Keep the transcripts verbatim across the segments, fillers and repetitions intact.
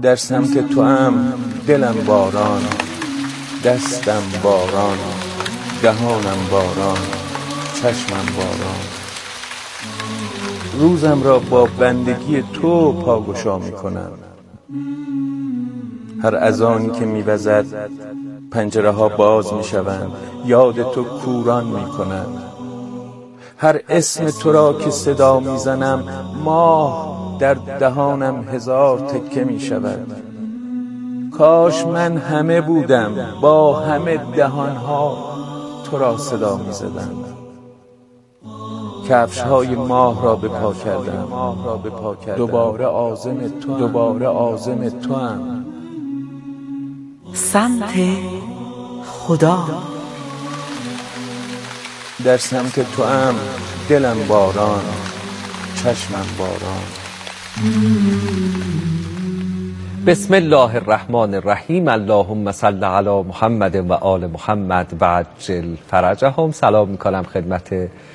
در سمت تو هم دلم باران، دستم باران، دهانم باران، چشمم باران. روزم را با بندگی تو پاگشا می کنم. هر اذانی که می وزد پنجره ها باز می شوند، یاد تو کوران می کنند. هر اسم تو را که صدا می زنم ماه در دهانم هزار تکه می شود. کاش من همه بودم با همه دهانها تو را صدا می زدم. کفش های ماه را به پا کردم، دوباره عازم تو دوباره عازم تو هم. سمت خدا در سمت تو هم دلم باران، چشمم باران. بسم الله الرحمن الرحیم. اللهم صل علی محمد و آل محمد و عجل فرجهم. سلام میکنم خدمت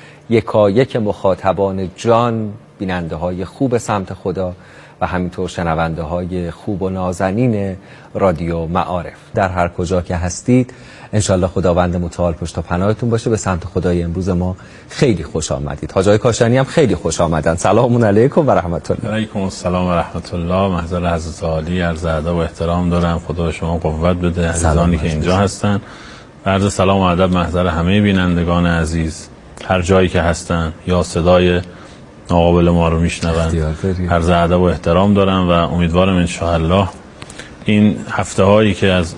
یکایک مخاطبان جان، بیننده های خوب سمت خدا و همینطور شنونده های خوب و نازنین رادیو معارف در هر کجا که هستید. انشالله خداوند متعال پشت و پناهتون باشه. به سمت خدای امروز ما خیلی خوش آمدید. حاج آقای کاشانی هم خیلی خوش آمدن. سلام علیکم و رحمت الله. علیکم السلام و رحمت الله. محضر حضرت عالی عرض ادب و احترام دارم. خدا شما قوت بده. عزیزانی که اینجا هستن، عرض سلام و ادب محضر همه بینندگان عزیز هر جایی که هستن یا صدای ناقابل ما رو میشنون. عرض ادب و احترام دارم و امیدوارم ان شاء الله این هفته هایی که از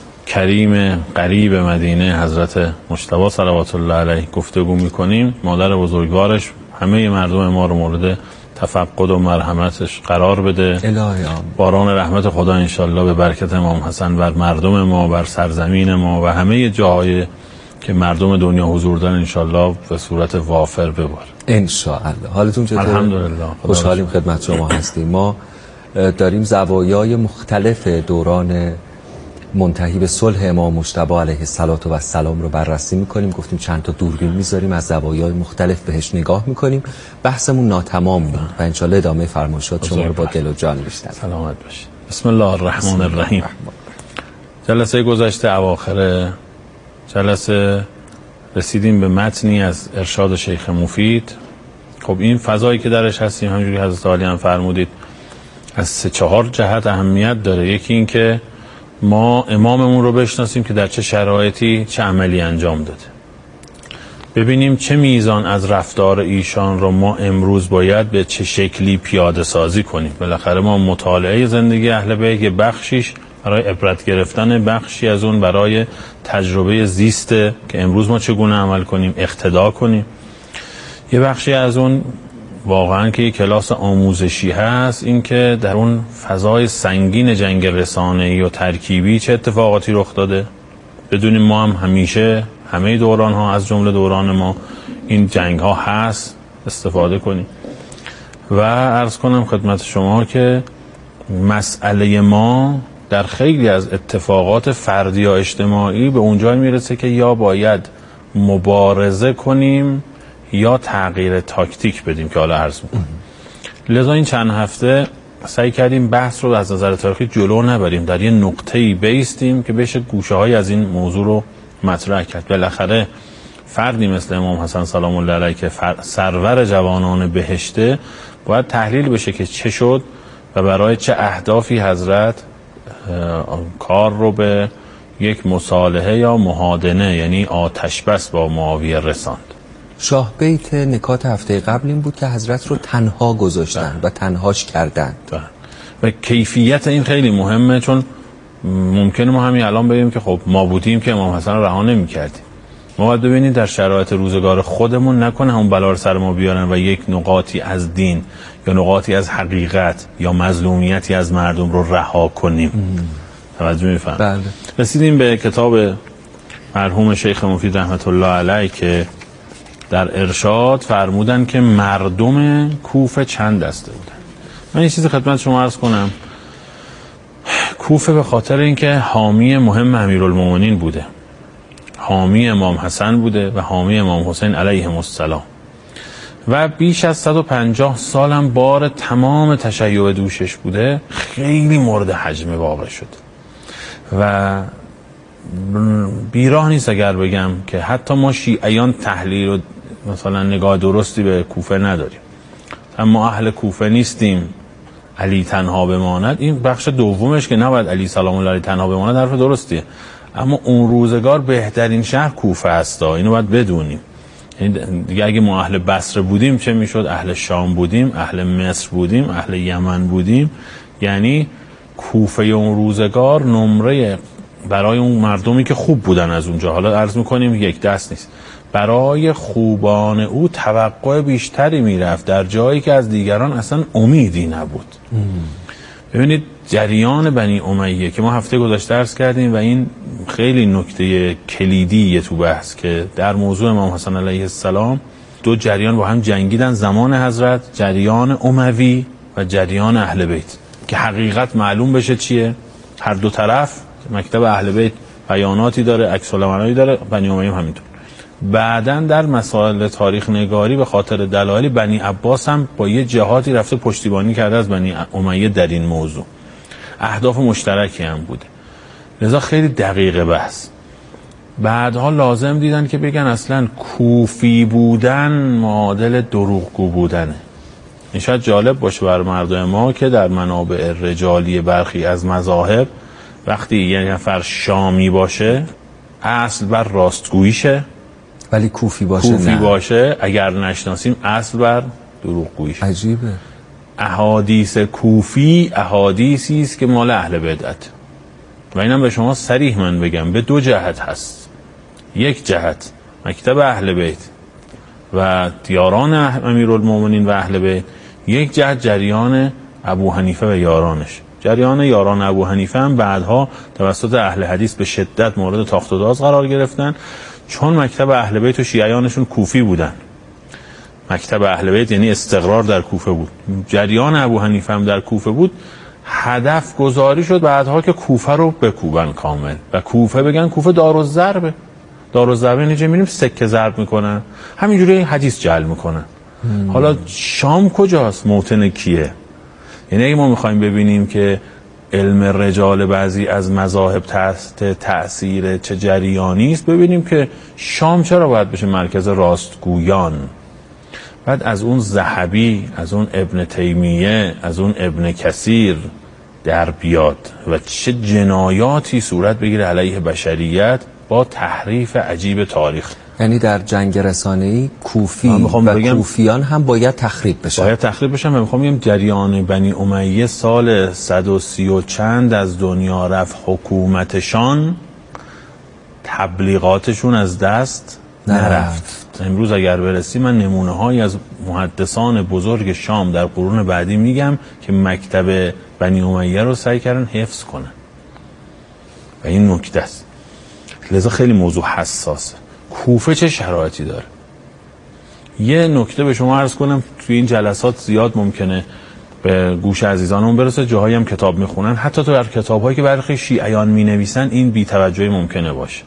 کریم قریب مدینه حضرت مجتبی صلوات الله علیه گفتگو میکنیم، مادر بزرگوارش همه مردم ما رو مورد تفقد و مرحمتش قرار بده. باران رحمت خدا ان شاء الله به برکت امام حسن بر مردم ما، بر سرزمین ما و همه جاهای که مردم دنیا حضور دارن ان شاء الله به صورت وافر ببار ان شاء الله. حالتون چطوره؟ الحمدلله. خوشحالیم خدمت شما هستیم. ما داریم زوایای مختلف دوران منتهی به صلح امام مجتبی علیه السلام رو بررسی میکنیم. گفتیم چند تا دوربین میذاریم، از زوایای مختلف بهش نگاه میکنیم. بحثمون ناتمام بود و ان شاء الله ادامه فرمایشات شما رو با دل و جان بیشتر. سلامت باشید. بسم الله الرحمن الرحیم. جلسه گذشته اواخر جلسه رسیدیم به متنی از ارشاد شیخ مفید. خب این فضایی که درش هستیم همونجوری حضرت عالی هم فرمودید از سه چهار جهت اهمیت داره. یکی این که ما اماممون رو بشناسیم که در چه شرایطی چه عملی انجام داده، ببینیم چه میزان از رفتار ایشان رو ما امروز باید به چه شکلی پیاده سازی کنیم. بالاخره ما مطالعه زندگی اهل بیت یه بخشیش برای عبرت گرفتن، بخشی از اون برای تجربه زیسته که امروز ما چگونه عمل کنیم، اقتدا کنیم. یه بخشی از اون واقعا که یک کلاس آموزشی هست، این که در اون فضای سنگین جنگ رسانه‌ای و ترکیبی چه اتفاقاتی رخ داده. بدونیم ما هم همیشه همه دوران ها از جمله دوران ما این جنگ ها هست، استفاده کنیم. و عرض کنم خدمت شما که مسئله ما در خیلی از اتفاقات فردی یا اجتماعی به اونجای میرسه که یا باید مبارزه کنیم یا تغییر تاکتیک بدیم که حالا عرض میکنم. لذا این چند هفته سعی کردیم بحث رو از نظر تاریخی جلو نبریم، در یه نقطه‌ای بیستیم که بشه گوشه های از این موضوع رو مطرح کرد. بالاخره فردی مثل امام حسن سلام الله علیه که سرور جوانان بهشته باید تحلیل بشه که چه شد و برای چه اهدافی حضرت کار رو به یک مصالحه یا محادنه یعنی آتش بس با معاویه رساند. شاه بیت نکات هفته قبل این بود که حضرت رو تنها گذاشتن و تنهاش کردن و کیفیت این خیلی مهمه، چون ممکنه ما همین الان بگیم که خب ما بودیم که امام حسن رو رها نمی‌کردیم. ما باید ببینید در شرایط روزگار خودمون نکنه همون بلا رو سر ما بیارن و یک نقاطی از دین یا نقاطی از حقیقت یا مظلومیتی از مردم رو رها کنیم. توجه می‌فرمایید؟ بله. رسیدیم به کتاب مرحوم شیخ مفید رحمت الله علیه که در ارشاد فرمودن که مردم کوفه چند دسته بودن. من یه چیزی خدمت شما عرض کنم. کوفه به خاطر اینکه حامی مهم امیرالمومنین بوده، حامی امام حسن بوده و حامی امام حسین علیهم السلام و بیش از صد و پنجاه سالم بار تمام تشیع دوشش بوده، خیلی مورد حجم واقع شد و بیراه نیست اگر بگم که حتی ما شیعیان تحلیل و مثلا نگاه درستی به کوفه نداریم، اما اهل کوفه نیستیم، علی تنها بماند. این بخش دومش که نباید علی سلام الله علیه تنها بماند حرف درستیه، اما اون روزگار بهترین شهر کوفه است، اینو باید بدونیم. دیگه اگه ما اهل بصره بودیم چه میشد؟ اهل شام بودیم، اهل مصر بودیم، اهل یمن بودیم. یعنی کوفه اون روزگار نمره برای اون مردمی که خوب بودن از اونجا، حالا عرض میکنیم یک دست نیست، برای خوبان او توقع بیشتری میرفت در جایی که از دیگران اصلا امیدی نبود. ام. ببینید جریان بنی امیه که ما هفته گذشته عرض کردیم و این خیلی نکته کلیدیه تو بحث که در موضوع امام حسن علیه السلام دو جریان با هم جنگیدن زمان حضرت، جریان اموی و جریان اهل بیت، که حقیقت معلوم بشه چیه. هر دو طرف مکتب اهل بیت بیاناتی داره، عکس العملایی داره، بنی امیه هم همینطور. بعدن در مسائل تاریخ نگاری به خاطر دلایلی بنی عباس هم با یه جهاتی رفته پشتیبانی کرده از بنی امیه در این موضوع، اهداف مشترکی هم بوده، لذا خیلی دقیقه بحث. بعدها لازم دیدن که بگن اصلا کوفی بودن معادل دروغگو بودنه. این شاید جالب باشه بر مردم ما که در منابع رجالی برخی از مذاهب وقتی یه نفر شامی باشه اصل بر راستگوییشه، ولی کوفی باشه کوفی نه. باشه اگر نشناسیم اصل بر دروغگوییشه. عجیبه. احادیث کوفی احادیثی است که مال اهل بدعت و اینم به شما صریح من بگم به دو جهت هست. یک جهت مکتب اهل بیت و دیاران امیرالمومنین و اهل بیت، یک جهت جریان ابو حنیفه و یارانش. جریان یاران ابو حنیفه هم بعدها توسط اهل حدیث به شدت مورد تاخت و داز قرار گرفتن، چون مکتب اهل بیت و شیعیانشون کوفی بودن. مکتب اهل بیت یعنی استقرار در کوفه بود، جریان ابو حنیفه هم در کوفه بود. هدف گذاری شد بعدها که کوفه رو بکوبن کامل و کوفه بگن کوفه دارالضربه. دارالضربه یعنی چه؟ میریم سکه ضرب میکنن، همینجوری حدیث جعل میکنن. هم. حالا شام کجاست؟ موطن کیه؟ یعنی اگه ما میخوایم ببینیم که علم رجال بعضی از مذاهب تحت تأثیر چه جریانی است، ببینیم که شام چرا باید بشه مرکز راستگویان. بعد از اون ذهبی، از اون ابن تیمیه، از اون ابن کثیر در بیاد و چه جنایاتی صورت بگیره علیه بشریت با تحریف عجیب تاریخ. یعنی در جنگ رسانه‌ای کوفی و کوفیان هم باید تخریب بشن. باید تخریب بشن و میخوام بگم جریان بنی امیه سال صد و سی و چند از دنیا رفت، حکومتشان تبلیغاتشون از دست نرفت. امروز اگر برسی من نمونه هایی از محدثان بزرگ شام در قرون بعدی میگم که مکتب بنی امیه رو سعی کردن حفظ کنن و این نکته است. لذا خیلی موضوع حساسه. کوفه چه شرایطی داره؟ یه نکته به شما عرض کنم، توی این جلسات زیاد ممکنه به گوش عزیزانمون برسه، جاهایی هم کتاب میخونن، حتی تو در کتاب‌هایی که برخی شیعیان مینویسن این بی‌توجهی ممکنه باشه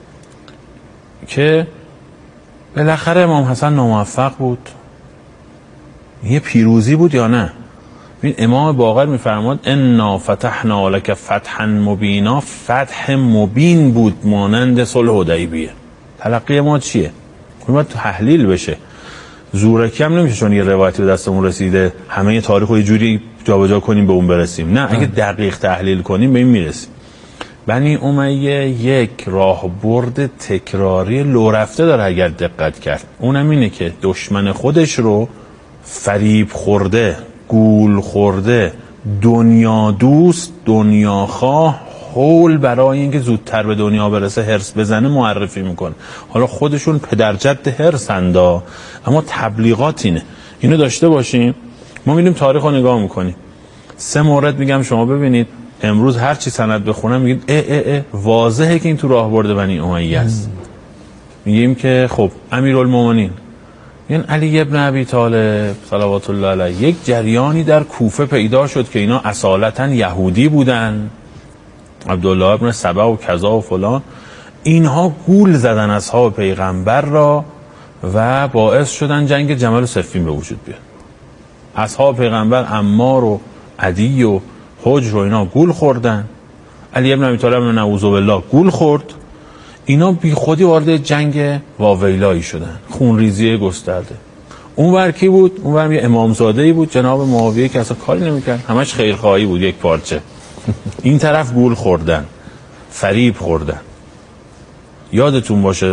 که بالاخره امام حسن ناموفق بود، یه پیروزی بود یا نه؟ این امام باقر میفرماد انا فتحنا لک فتحا مبینا، فتح مبین بود مانند صلح حدیبیه. تلقی ما چیه؟ اون باید تحلیل بشه. زورکی هم نمیشه چون یه روایتی به دستمون رسیده همه تاریخ رو یه جوری جابجا کنیم به اون برسیم. نه، اگه دقیق تحلیل کنیم به این میرسیم. بنی امیه یک راهبرد تکراری لو رفته داره اگر دقت کرد. اونم اینه که دشمن خودش رو فریب خورده، گول خورده، دنیا دوست، دنیا خواه، حول برای اینکه زودتر به دنیا برسه هرس بزنه معرفی میکنه. حالا خودشون پدرجد هرسندا، اما تبلیغات اینه. اینو داشته باشیم. ما میریم تاریخ رو نگاه میکنیم. سه مورد میگم شما ببینید. امروز هر چی سند بخونم میگیم اه اه اه واضحه که این تو راهبرد بنی امیه است. میگیم که خب امیرالمومنین یعنی علی ابن ابی طالب صلوات الله علیه، یک جریانی در کوفه پیدا شد که اینا اصالتا یهودی بودن، عبدالله ابن سبا و کذا و فلان، اینها گول زدن اصحاب پیغمبر را و باعث شدن جنگ جمل و صفین به وجود بیاد. اصحاب پیغمبر عمار و عدی و حجر و اینا گول خوردن، علی ابن ابی طالب نعوذ بالله گول خورد. اینا بی خودی وارد جنگ واویلایی شدن، خونریزی گسترده. اون ور کی بود؟ اون ور یه امامزاده‌ای بود جناب معاویه که اصلا کاری نمی‌کرد، همش خیرخواهی بود یک پارچه. این طرف گول خوردن، فریب خوردن. یادتون باشه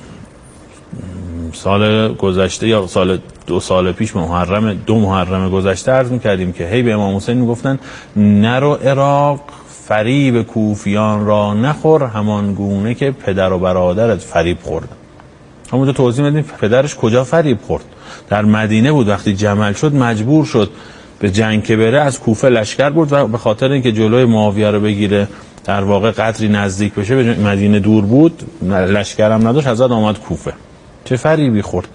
سال گذشته یا سال دو سال پیش محرم دو محرم گذشته عرض می‌کردیم که هی به امام حسین میگفتن نرو عراق فریب کوفیان را نخور همان گونه که پدر و برادرت فریب خوردن. همونجا توضیح میدیم پدرش کجا فریب خورد. در مدینه بود، وقتی جمل شد مجبور شد به جنگ که بره، از کوفه لشکر برد و به خاطر اینکه جلوی معاویه رو بگیره در واقع قدری نزدیک بشه، به مدینه دور بود، لشکر هم نداشت، حضرت آمد کوفه. چه فریبی خورد.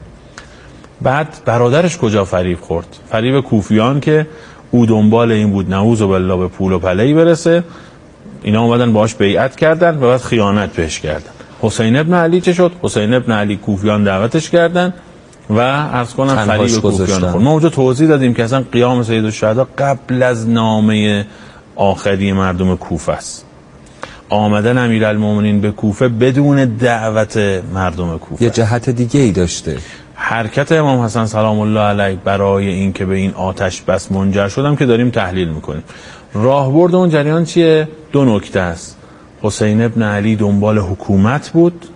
بعد برادرش کجا فریب خورد؟ فریب کوفیان که او دنبال این بود نعوذ بالله به پول و پله‌ای برسه. اینا اومدن باهاش بیعت کردن و بعد خیانت بهش کردن. حسین ابن علی چه شد؟ حسین ابن علی کوفیان دعوتش کردن و عرض کنم فریب کوفیان خورد. ما اونجا توضیح دادیم که اصلا قیام سید الشهدا قبل از نامه آخری مردم کوفه است. آمدن امیرالمومنین به کوفه بدون دعوت مردم کوفه یه جهت دیگه ای داشته. حرکت امام حسن سلام الله علیه برای این که به این آتش بس منجر شدم که داریم تحلیل میکنیم. راهبرد اون جریان چیه؟ دو نکته است. حسین ابن علی دنبال حکومت بود،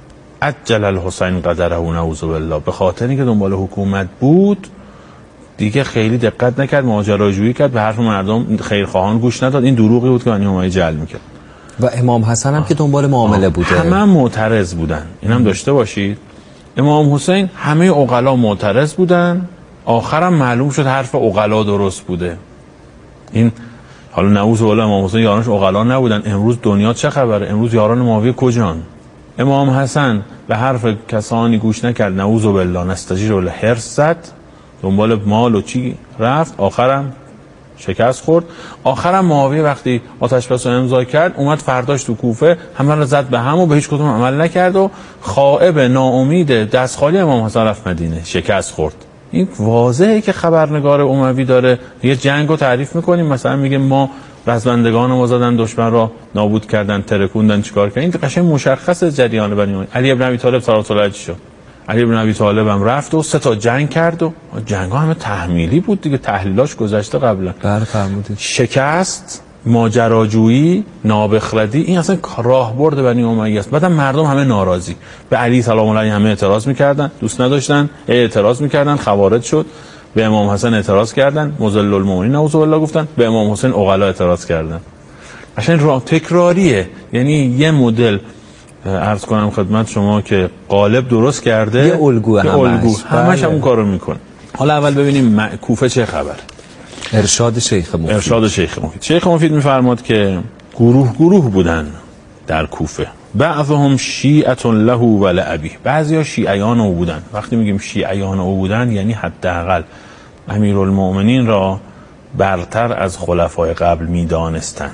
عجل الحسین قدره نعوذ بالله، به خاطر اینکه دنبال حکومت بود دیگه خیلی دقت نکرد، ماجراجویی کرد، به حرف مردم خیرخواهان گوش نداد. این دروغی بود که بنی امیه جعل میکرد. و امام حسن هم آه. که دنبال معامله بوده، همه هم معترض بودن. اینم داشته باشید. امام حسین همه عقلا معترض بودن، آخرم معلوم شد حرف عقلا درست بوده. این حالا نعوذ بالله امام حسین یارانش عقلا نبودن. امروز دنیا چه خبره؟ امروز یاران معاویه کجان؟ امام حسن به حرف کسانی گوش نکرد، نعوذ بالله نستجیر الحرص زد، دنبال مال و چی رفت، آخرم شکست خورد. آخرم معاویه وقتی آتش بس رو امضا کرد اومد فرداش تو کوفه همه رو زد به هم و به هیچ کدوم عمل نکرد و خائب ناامید دست خالی امام حسن رفت مدینه، شکست خورد. این واضحه که خبرنگار اموی داره یه جنگ رو تعریف میکنیم، مثلا میگه ما رزمندگان ما زدن دشمن را نابود کردن، ترکوندن، چیکار کردن. این قشنگ مشخصه جریان بنی امیه. علی ابن ابی طالب صلوات الله علیه شد. علی ابن ابی طالب هم رفت و سه تا جنگ کرد و جنگ ها همه تحمیلی بود دیگه، تحلیلاش گذشته قبلا. بله فرمودید. شکست، ماجراجویی، نابخردی، این اصلا راهبرد بنی امیه است. بعدم مردم همه ناراضی، به علی سلام الله علیه همه اعتراض میکردن، دوست نداشتن، اعتراض میکردن، خوارج شد. به امام حسن اعتراض کردن، مذل المؤمنین نعوذ بالله گفتن، به امام حسین عقلا اعتراض کردن. قشنگ راه تکراریه، یعنی یه مدل عرض کنم خدمت شما که قالب درست کرده، یه الگوه همش الگو. همش همون کارو میکنه. حالا اول ببینیم کوفه چه خبر. ارشاد شیخ مفید. ارشاد شیخ مفید. شیخ مفید میفرماد که گروه گروه بودن در کوفه. بعضهم شیعة له و لابیه. بعضیا شیعیان او بودن. وقتی میگیم شیعیان او بودن یعنی حداقل امیرالمؤمنین را برتر از خلفای قبل میدانستند.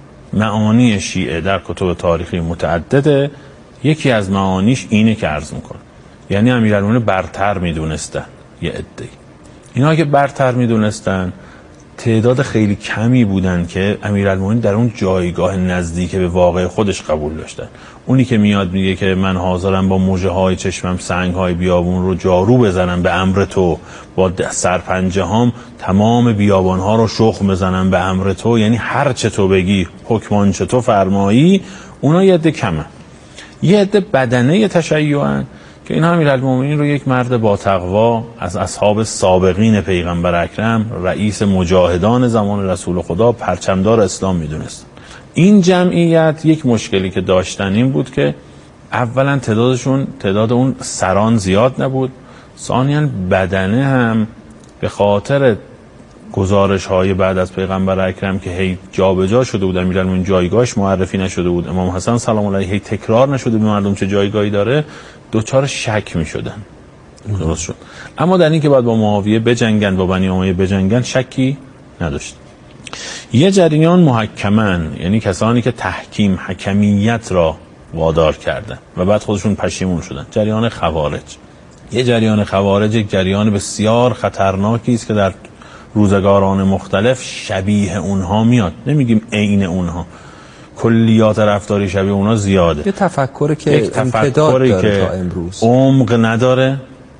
معانی شیعه در کتب تاریخی متعدده. یکی از معانیش اینه که عرض میکنه، یعنی امیرالمؤمنین برتر میدونستن. یه عده‌ای اینا که برتر میدونستن تعداد خیلی کمی بودن که امیرالمؤمنین در اون جایگاه نزدیک به واقع خودش قبول داشتن. اونی که میاد میگه که من حاضرم با مژه های چشمم سنگ های بیابون رو جارو بزنم به امر تو، با سرپنجه هام تمام بیابان ها رو شخم بزنم به امر تو، یعنی هر چه تو بگی حکمان چه تو فرمایی. اونا یه عده کمه. یه عده بدنه تشیعن که این امیرالمؤمنین رو یک مرد با تقوا از اصحاب سابقین پیغمبر اکرم، رئیس مجاهدان زمان رسول خدا، پرچمدار اسلام میدونست. این جمعیت یک مشکلی که داشتن این بود که اولا تعدادشون تعداد اون سران زیاد نبود، ثانیاً بدنه هم به خاطر گزارش های بعد از پیغمبر اکرم که هی جابجا شده بود، امیرالمؤمنین جایگاهش معرفی نشده بود، امام حسن سلام الله علیه هی تکرار نشده به مردم چه جایگاهی داره، دوچار شک می شدن. درست شد. اما در این که بعد با معاویه بجنگن، با بنی امیه بجنگن، شکی نداشت. یه جریان محکمن، یعنی کسانی که تحکیم حکمیت را وادار کردن و بعد خودشون پشیمون شدن. جریان خوارج، یه جریان خوارج یک جریان بسیار خطرناکی است که در روزگاران مختلف شبیه اونها میاد، نمیگیم عین اونها، کلیات رفتاری شبیه اونها زیاده. یه تفکری که یک تفکری داره که تا امروز عمق نداره،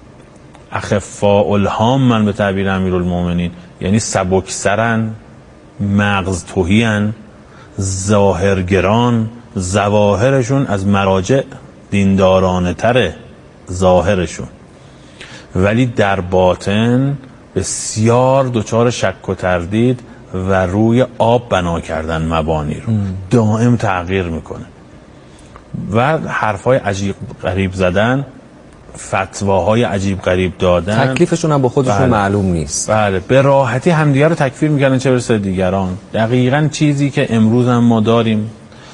اخفاء الهام من به تعبیر امیرالمومنین، یعنی سبکسرن، مغز تهیان، ظاهرگران، ظواهرشون از مراجع دیندارانه تره ظاهرشون، ولی در باطن بسیار دچار شک و تردید و روی آب بنا کردن مبانی رو ام. دائم تغییر میکنه و حرفای عجیب غریب زدن، فتواهای عجیب غریب دادن، تکلیفشون هم با خودشون بله. معلوم نیست. بله، به راحتی همدیگه رو تکفیر میکنن چه برسه دیگران. دقیقاً چیزی که امروز هم ما داریم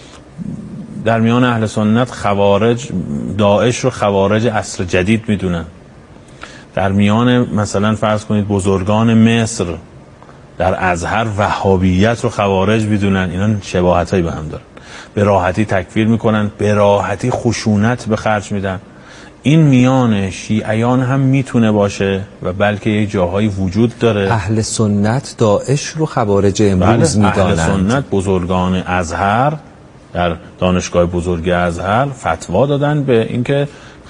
در میان اهل سنت، خوارج داعش رو خوارج عصر جدید میدونن. در میان مثلا فرض کنید بزرگان مصر در ازهر وهابیت رو خوارج میدونن. اینا شباهتایی به هم دارن، به راحتی تکفیر میکنن، به راحتی خشونت به خرج میدن. این میان شیعیان هم میتونه باشه و بلکه یه جاهایی وجود داره. اهل سنت داعش رو خوارج امروز بله، میدانند. اهل سنت بزرگان ازهر در دانشگاه بزرگ ازهر فتوا دادن به اینکه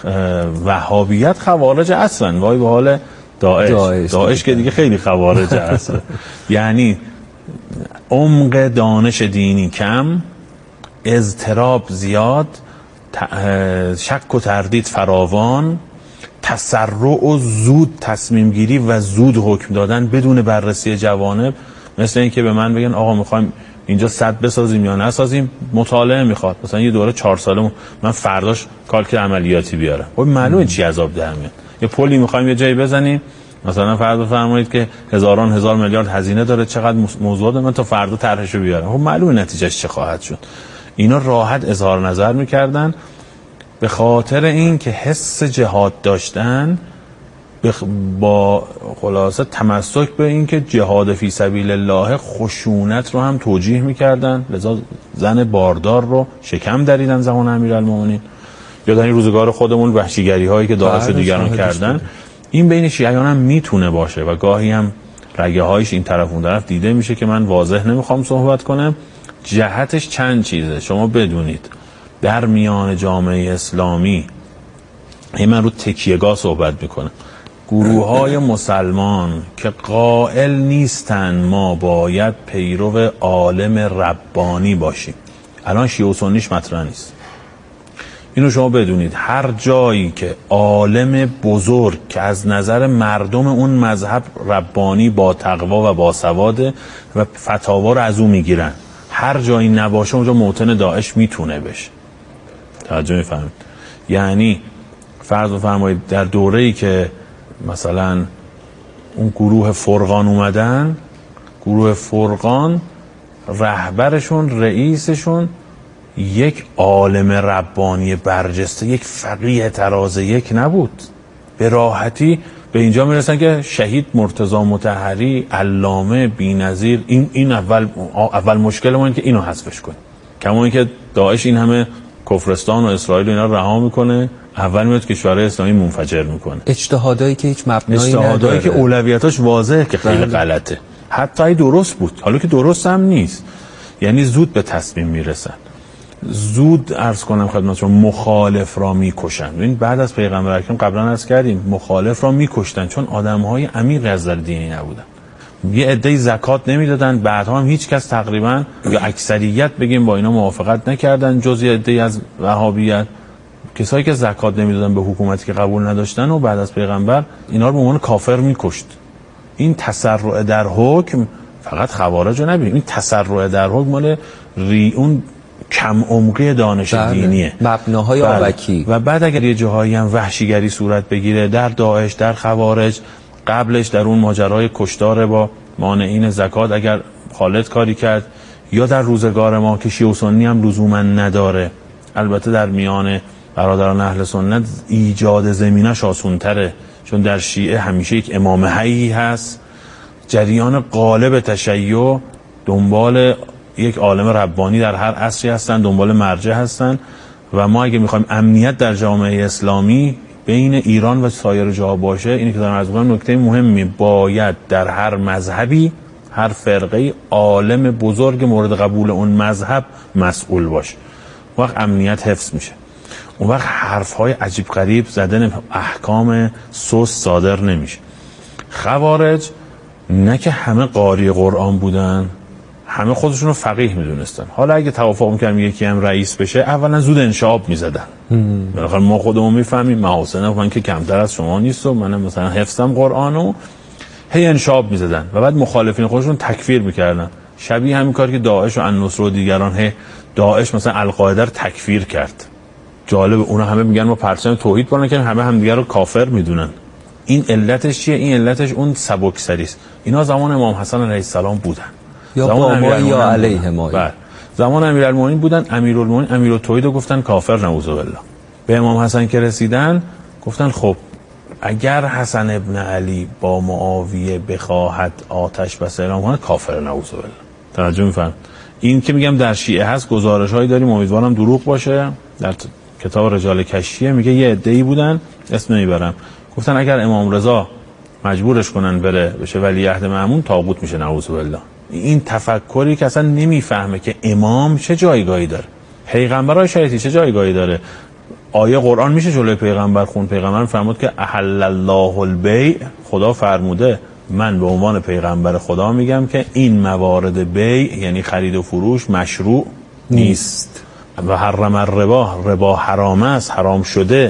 وهابیت خوارج اصلا. وای به حال داعش داعش, داعش که دیگه خیلی خوارج اصلا. یعنی عمق دانش دینی کم، اضطراب زیاد، شک و تردید فراوان، تسرع و زود تصمیم گیری و زود حکم دادن بدون بررسی جوانب. مثل این که به من بگن آقا میخوایم اینجا سد بسازیم یا نسازیم، مطالعه میخواد، مثلا یه دوره چهار ساله من فرداش کالک عملیاتی بیارم. خب معلومه چی عذاب در میاد. یه پلی میخوایم یه جایی بزنیم، مثلا فرض بفرمایید که هزاران هزار میلیارد هزینه داره، چقدر موضوع داره، من تا فردا طرحشو بیارم. خب معلومه نتیجهش چه خواهد شد. اینا راحت اظهار نظر میکردن به خاطر این که حس جهاد داشتن، با خلاصه تمسک به این که جهاد فی سبیل الله خشونت رو هم توجیه میکردن. لذا زن باردار رو شکم دریدن زمان امیرالمومنین. یا در این روزگار خودمون وحشیگری هایی که داعش و دیگران کردن. این بین شیعیان هم میتونه باشه و گاهی هم رگه هایش این طرف اون طرف دیده میشه که من واضح نمیخوام صحبت کنم. جهتش چند چیزه شما بدونید. در میان جامعه اسلامی، این من رو تکیهگاه صحبت میکنم، گروه های مسلمان که قائل نیستن ما باید پیرو عالم ربانی باشیم. الان شیعه و سنیش مطرح نیست. اینو شما بدونید. هر جایی که عالم بزرگ که از نظر مردم اون مذهب ربانی با تقوا و با سواده و فتاوا رو از اون میگیرن، هر جایی نباشه اونجا موطن داعش میتونه بشه. توجه میفهمید؟ یعنی فرض بفرمایید در دوره‌ای که مثلا اون گروه فرقان اومدن، گروه فرقان رهبرشون، رئیسشون یک عالم ربانی برجسته، یک فقیه تراز یک نبود. به راحتی به اینجا میرسن که شهید مرتضی مطهری، علامه بی‌نظیر، این این اول اول مشکل ما اینه که اینو حذفش کنیم. کما اینکه داعش این همه کفرستان و اسرائیل اینا رها میکنه، اول میاد کشورهای اسلامی منفجر میکنه. اجتهادایی که هیچ مبنایی نداره، اجتهادایی که اولویتاش واضحه که خیلی غلطه. حتی ای درست بود، حالا که درست هم نیست. یعنی زود به تصمیم میرسن، زود عرض کنم خدمتتون مخالف را میکشن. ببین بعد از پیغمبر اکرم قبلا عرض کردیم مخالف را میکشتن چون آدمهای عمیق از نظر دینی نبودن. یه عده‌ای زکات نمیدادن، بعدها هم هیچ کس تقریبا یا اکثریت بگیم با اینا موافقت نکردن جز یه عده‌ای از وهابیت. کسایی که زکات نمیدادن به حکومتی که قبول نداشتن و بعد از پیغمبر اینا رو به عنوان کافر میکشت. این تسرع در حکم فقط خوارج رو نبینیم، این تسرع در حکم مال ریون کم عمقی دانش بله. دینیه، مبناهای بله. آبکی. و بعد اگر یه جاهایی هم وحشیگری صورت بگیره در داعش، در خوارج، قبلش در اون ماجرای کشتار با مانعین زکات اگر خالد کاری کرد، یا در روزگار ما که شیعه و سنی هم لزوما نداره. البته در میان برادران اهل سنت ایجاد زمینش آسونتره، چون در شیعه همیشه یک امام حی هست. جریان غالب تشیع دنبال یک عالم ربانی در هر عصری هستن، دنبال مرجع هستن و ما اگه میخوایم امنیت در جامعه اسلامی بین ایران و سایر جاها باشه، اینی که دارم عرض می‌کنم نکته مهمی، باید در هر مذهبی، هر فرقه، عالم بزرگ مورد قبول اون مذهب مسئول باشه. اون وقت امنیت حفظ میشه. اون وقت حرف‌های عجیب غریب زدن احکام سوس صادر نمیشه. خوارج نه که همه قاری قرآن بودن، همه خودشون رو فقیه میدونستن. حالا اگه توافق می‌کردن یکی هم رئیس بشه، اولا زود انشعاب میزدن. بالاخره ما خودمون میفهمیم محاسن من که کمتر از شما نیست و منم مثلا حفظم قرآنو، هی انشعاب میزدن و بعد مخالفین خودشون تکفیر میکردن. شبیه همین کاری که داعش و النصر و دیگران، هی داعش مثلا القاعده رو تکفیر کرد. جالب، اونا همه میگن ما پرچم توحید بلند کردیم، همه همدیگه رو کافر میدونن. این علتش چیه؟ این علتش اون سبکسری است. اینا زمان امام حسن علیه السلام بودن، یا با ما یا علیه ما. بله، زمان امیرالمومنین بودن. امیرالمومنین امیرالتوحید رو گفتن کافر، نعوذ بالله. به امام حسن که رسیدن گفتن خب اگر حسن ابن علی با معاویه بخواهد آتش بس اعلام کنه، کافر، نعوذ بالله. توجه می‌فرمایید؟ این که میگم در شیعه هست، گزارش‌هایی داریم، امیدوارم دروغ باشه. در کتاب رجال کشیه میگه یه عده‌ای بودن، اسم نمیبرم، گفتن اگر امام رضا مجبورش کنن بره بشه ولیعهد مأمون، طاغوت میشه، نعوذ بالله. این تفکری که اصلا نمیفهمه که امام چه جایگاهی داره، پیغمبرای شریعتی چه جایگاهی داره. آیه قرآن میشه جلوی پیغمبر خون؟ پیغمبر فرمود که احل الله البیع، خدا فرموده من به عنوان پیغمبر خدا میگم که این موارد بیع یعنی خرید و فروش مشروع نیست. و حرم الربا، ربا حرام است، حرام شده.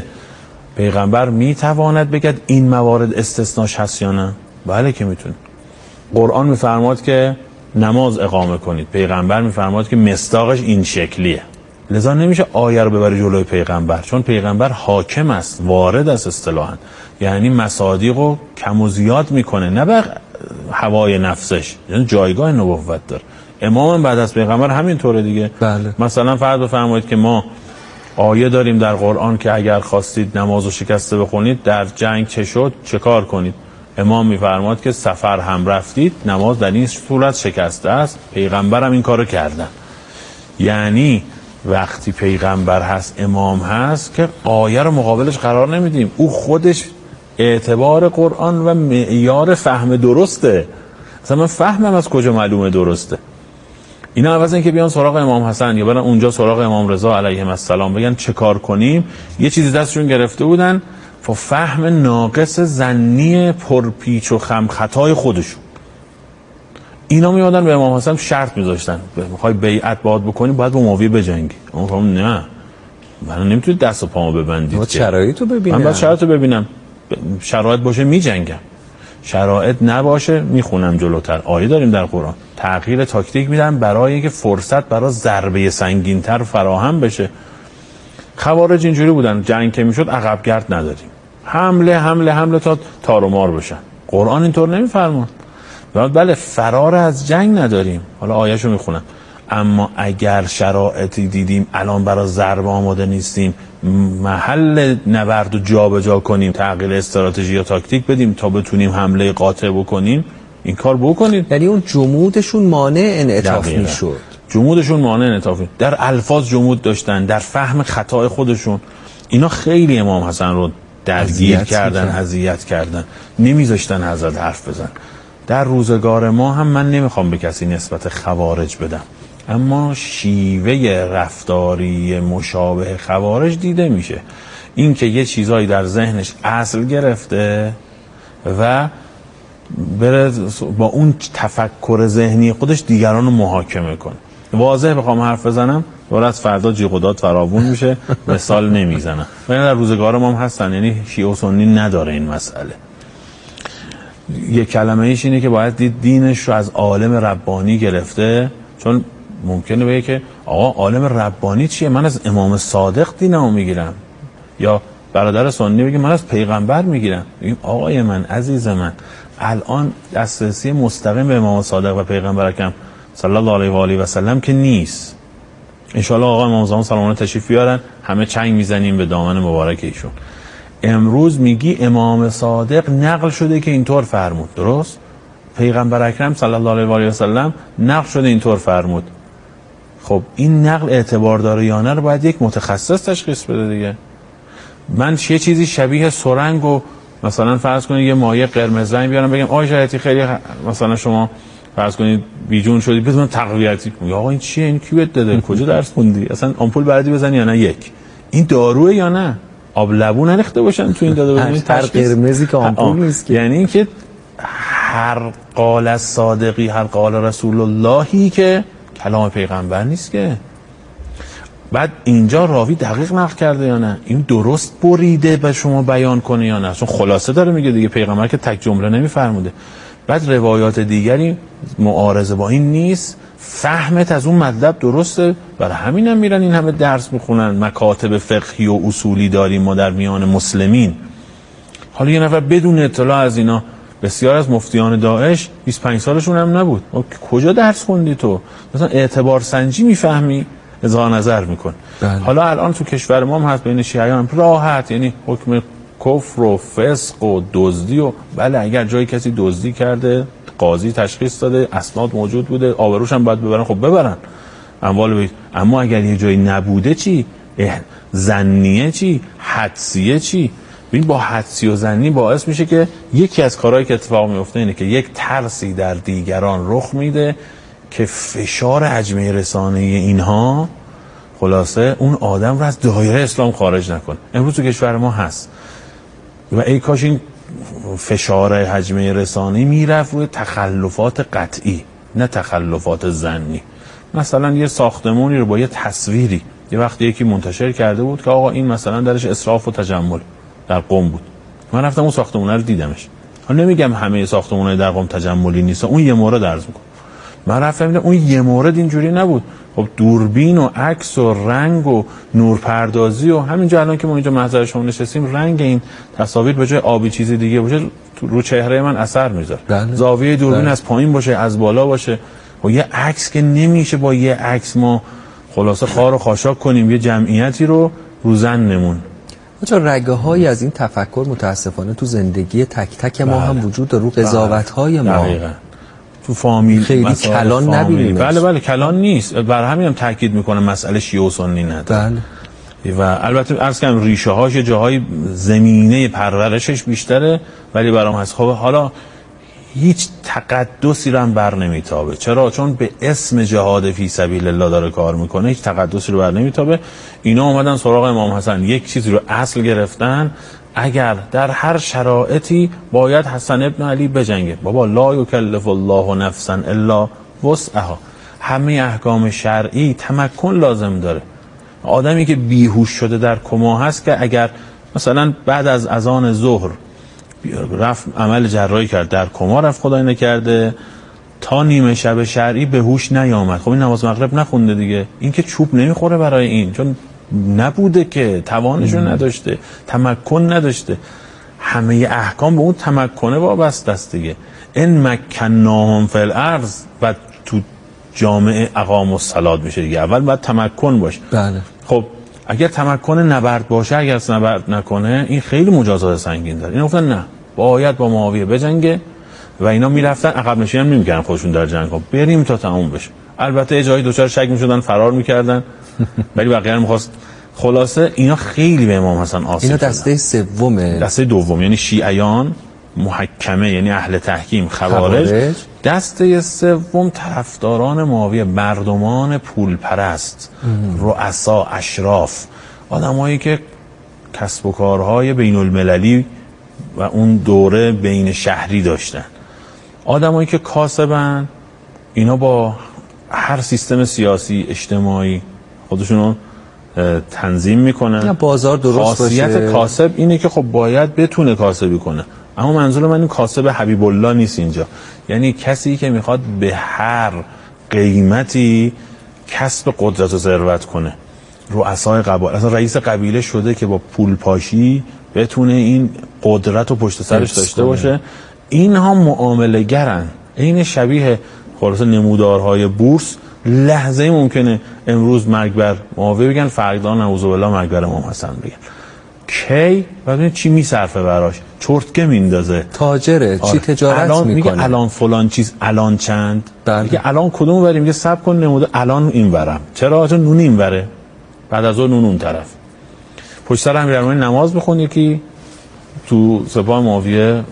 پیغمبر میتواند بگد این موارد استثناش هست یا نه؟ بله که میتونه. قرآن میفرماد که نماز اقامه کنید، پیغمبر میفرماد که مصداقش این شکلیه. لذا نمیشه آیه رو ببری جلوی پیغمبر، چون پیغمبر حاکم است، وارد است اصطلاحاً، یعنی مصادیق رو کم و زیاد میکنه، نه به هوای نفسش، یعنی جایگاه نبوت داره. امام بعد از پیغمبر همینطوره دیگه. بله. مثلا فرض بفرمایید که ما آیه داریم در قرآن که اگر خواستید نمازو شکسته بخونید، در جنگ چه شد، چه کار کنید؟ امام میفرماد که سفر هم رفتید، نماز در این صورت شکسته است. پیغمبر هم این کارو کردن. یعنی وقتی پیغمبر هست، امام هست، که آیه رو مقابلش قرار نمیدیم. او خودش اعتبار قرآن و معیار فهم درسته. مثلا من فهمم از کجا معلومه درسته؟ اینا عوض این که بیان سراغ امام حسن یا برن اونجا سراغ امام رضا علیهم السلام بگن چه کار کنیم، یه چیزی دستشون گرفته بودن، فهم ناقص ظنی پرپیچ و خم خطای خودشون. اینا میادن به امام حسن شرط میذاشتن، میخوای بیعت باید بکنی باید با معاویه بجنگی. اون فهم نه، من نمیتونید دست و پامو ببندید، ما شرایطو ببینم، من باید شرایطو ببینم. شرایط باشه میجنگم، شرایط نباشه میخونم جلوتر. آیه داریم در قرآن، تغییر تاکتیک میدن برای اینکه فرصت برای ضربه سنگین‌تر فراهم بشه. خوارج اینجوری بودن، جنگ که میشد عقب گرد نداریم، حمله حمله حمله تا تار و مار بشن. قرآن اینطور نمیفرماد. بله، فرار از جنگ نداریم. حالا آیه‌شو میخونم. اما اگر شرایطی دیدیم الان برای ضربه آماده نیستیم، محل نبرد رو جابجا کنیم، تغییر استراتژی یا تاکتیک بدیم تا بتونیم حمله قاطع بکنیم، این کار بکنید. یعنی اون جمودشون مانع انعطاف میشد. جمودشون مانع انعطاف، در الفاظ جمود داشتن، در فهم خطای خودشون. اینا خیلی امام حسن رو درگیر کردن، اذیت کردن، نمیذاشتن حضرت حرف بزن. در روزگار ما هم من نمیخوام به کسی نسبت خوارج بدم، اما شیوه رفتاری مشابه خوارج دیده میشه. این که یه چیزایی در ذهنش اصل گرفته و بره با اون تفکر ذهنی خودش دیگران رو محاکمه کنه. واضح بخوام حرف بزنم دوباره از فردا جیغ و داد فراوون میشه، مثال نمیزنم. ولی در روزگار ما هم هستن، یعنی شیعه و سنی نداره این مسئله. یک کلمه ایش اینه که باید دید دینش رو از عالم ربانی گرفته، چون ممکنه بگه که آقا عالم ربانی چیه؟ من از امام صادق دینمو میگیرم. یا برادر سنی بگه من از پیغمبر میگیرم. بگیم آقای من، عزیز من، الان دسترسی مستقیم به امام صادق و پیغمبر اکرم صلی الله علیه و آله و سلم که نیست. ان شاء الله آقا امام زمان سلام الله تشریف بیارن، همه چنگ میزنیم به دامن مبارک ایشون. امروز میگی امام صادق نقل شده که اینطور فرمود، درست؟ پیغمبر اکرم صلی الله علیه و آله و سلم نقل شده اینطور فرمود. خب این نقل اعتبار داره یا نه رو باید یک متخصص تشخیص بده دیگه. من یه چیزی شبیه سرنگ و مثلا فرض کنید یه مایع قرمز رنگ بیارم بگم آقای شریعتی خیلی مثلا شما فرض کنید بیجون شدی بدون تقویتی، یا آقا این چیه، این کی بهت داده، کجا درس خوندی، اصلا آمپول بلدی بزنی یا نه، یک این داروه یا نه، آب لبو نریخته باشن تو این داده بزنید هر قرمزی که آمپول نیست که، یعنی اینکه هر قال صادقی هر قال رسول اللهی که کلام پیغمبر نیست که. بعد اینجا راوی دقیق نقل کرده یا نه، این درست بریده به شما بیان کنه یا نه، چون خلاصه داره میگه دیگه، پیغمبر که تک جمله نمیفرموده. بعد روایات دیگری معارضه با این نیست، فهمت از اون مطلب درسته، برای همین هم میرن این همه درس میخونن، مکاتب فقهی و اصولی داریم ما در میان مسلمین. حالا یه نفر بدون اطلاع از اینا، بسیار از مفتیان داعش بیست و پنج سالشون هم نبود، کجا درس خوندی تو؟ مثلا اعتبار سنجی میفهمی، اظهار نظر میکن. بله. حالا الان تو کشور ما هم هست بین شیعیان راحت، یعنی حکم کفر و فسق و دزدی و بله اگر جایی کسی دزدی کرده قاضی تشخیص داده، اسناد موجود بوده، آبروش هم باید ببرن، خب ببرن اموال بید. اما اگر یه جایی نبوده چی؟ زنیه چی؟ حدسیه چی؟ ببین با حدسی و زنی باعث میشه که یکی از کارهایی که اتفاق میفته اینه که یک ترسی در دیگران رخ میده که فشار حجمه رسانه اینها خلاصه اون آدم رو از دایره اسلام خارج نکنه. امروز تو کشور ما هست و ای کاش این فشار حجمه رسانه میرفت روی تخلفات قطعی نه تخلفات ظنی. مثلا یه ساختمونی رو با یه تصویری یه وقتی یکی منتشر کرده بود که آقا این مثلا درش اسراف و تجمل در قم بود، من رفتم اون ساختمون رو دیدمش. حالا نمیگم همه ساختمونای در قم تجملی نیست، اون یه مورد عرض میکنم، من رفتم دیدم اون یه مورد اینجوری نبود. خب دوربین و عکس و رنگ و نورپردازی و همینجا الان که ما اینجا محضر شما نشستیم رنگ این تصاویر به جای آبی چیزی دیگه باشه رو چهره من اثر میذاره. زاویه دوربین بله. از پایین باشه از بالا باشه. و یه عکس که نمیشه با یه عکس ما خلاصه خار و خاشاک کنیم یه جمعیتی رو روزن نمون. چون رگه هایی از این تفکر متاسفانه تو زندگی تک تک ما بله. هم وجود داره، رو قضاوت های ما دقیقاً. تو فامیل خیلی کلان نبینیم. بله بله کلان نیست، برای همین هم تاکید میکنه مسئله شیعه و سنی نداره. بله. و البته عرض کنم ریشه هاش جاهای زمینه پرورشش بیشتره ولی برام هست. خب حالا هیچ تقدسی رو هم بر نمیتابه. چرا؟ چون به اسم جهاد فی سبیل الله داره کار میکنه، هیچ تقدسی رو بر نمیتابه. اینا اومدن سراغ امام حسن یک چیزی رو اصل گرفتن، اگر در هر شرایطی باید حسن ابن علی بجنگه. بابا لا یکلف الله نفسا الا وسعها، همه احکام شرعی تمکن لازم داره. آدمی که بیهوش شده در کما هست که اگر مثلا بعد از اذان ظهر رفت عمل جراحی کرد در کما رفت خدای نکرده تا نیمه شب شرعی به هوش نیامد، خب این نماز مغرب نخونده دیگه. این که چوب نمیخوره برای این، چون نبوده که توانشو نداشته، تمکن نداشته. همه احکام به اون تمکنه وابسته است دیگه. ان مکناهم فی الارض و تو جامعه اقام الصلات میشه دیگه، اول باید تمکن باشه. بله. خب اگر تمکن نبرد باشه، اگر نبرد نکنه این خیلی مجازات سنگین داره. اینا گفتن نه باید با معاویه بجنگه و اینا میرفتن عقب نشینی هم نمیکردن خودشون در جنگ ها، بریم تا تموم بشه. البته جایی دوچار شک میشدن فرار میکردن ولی بقیه میخواست. خلاصه اینا خیلی به امام حسن آسیب اینا دسته سومه، دسته دوم یعنی شیعیان محکمه یعنی اهل تحکیم خوارج. خوارج. دسته سوم طرفداران معاویه، مردمان پول پرست، رؤسا، اشراف، آدمایی که کسب و کارهای بین المللی و اون دوره بین شهری داشتن، آدمایی که کاسبن. اینا با هر سیستم سیاسی اجتماعی خودشونو تنظیم میکنن، بازار درست باشه. خاصیت کاسب اینه که خب باید بتونه کاسبی کنه. اما منظور من این کاسب حبیب الله نیست اینجا، یعنی کسی که میخواد به هر قیمتی کسب قدرت و ثروت کنه. رؤسای قبایل، اصلا رئیس قبیله شده که با پول پاشی بتونه این قدرت و پشت سرش داشته باشه. اینها معامله گرن، این شبیه خلاص نمودارهای بورس. لحظه ممکنه امروز مرگ بر معاویه بگن، فردا نعوذ بالله مرگ بر امام حسن بگن. کی بعد چی میصرفه براش، چرتکه میندازه، تاجره. آره. چی تجارت الان میکنه، میگه الان فلان چیز الان چند، بله. میگه الان کدوم بری، میگه صبر کن نموده الان این ورم، چرا؟ چون نون این وره، بعد از اون نون اون طرف. پشت سر امیرالمومنین نماز بخون، یکی تو سپاه معاویه